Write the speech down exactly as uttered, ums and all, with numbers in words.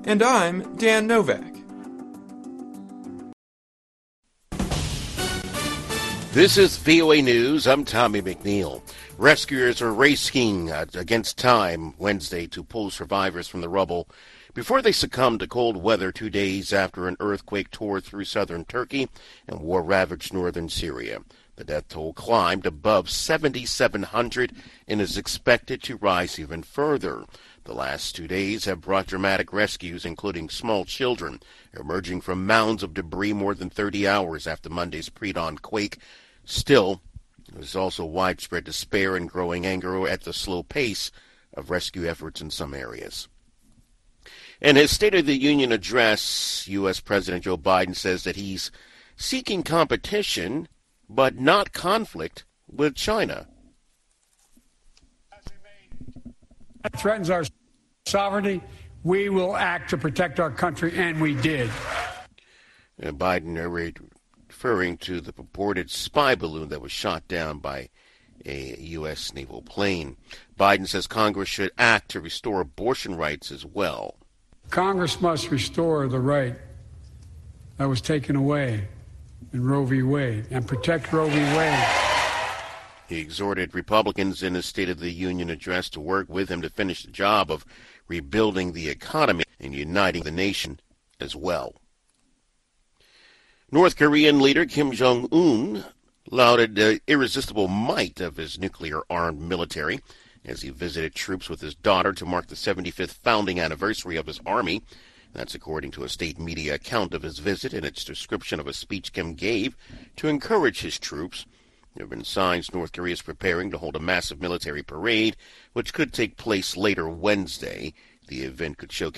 And I'm Dan Novak. This is V O A News. I'm Tommy McNeil. Rescuers are racing uh, against time Wednesday to pull survivors from the rubble before they succumb to cold weather two days after an earthquake tore through southern Turkey and war-ravaged northern Syria. The death toll climbed above seventy-seven hundred and is expected to rise even further. The last two days have brought dramatic rescues, including small children, emerging from mounds of debris more than thirty hours after Monday's pre-dawn quake. Still, there's also widespread despair and growing anger at the slow pace of rescue efforts in some areas. In his State of the Union address, U S President Joe Biden says that he's seeking competition, but not conflict, with China. That threatens our sovereignty. We will act to protect our country, and we did. And Biden referring to the purported spy balloon that was shot down by a U S naval plane. Biden says Congress should act to restore abortion rights as well. Congress must restore the right that was taken away in Roe v. Wade and protect Roe v. Wade. He exhorted Republicans in his State of the Union address to work with him to finish the job of rebuilding the economy and uniting the nation as well. North Korean leader Kim Jong-un lauded the irresistible might of his nuclear-armed military as he visited troops with his daughter to mark the seventy-fifth founding anniversary of his army. That's according to a state media account of his visit and its description of a speech Kim gave to encourage his troops. There have been signs North Korea is preparing to hold a massive military parade, which could take place later Wednesday. The event could show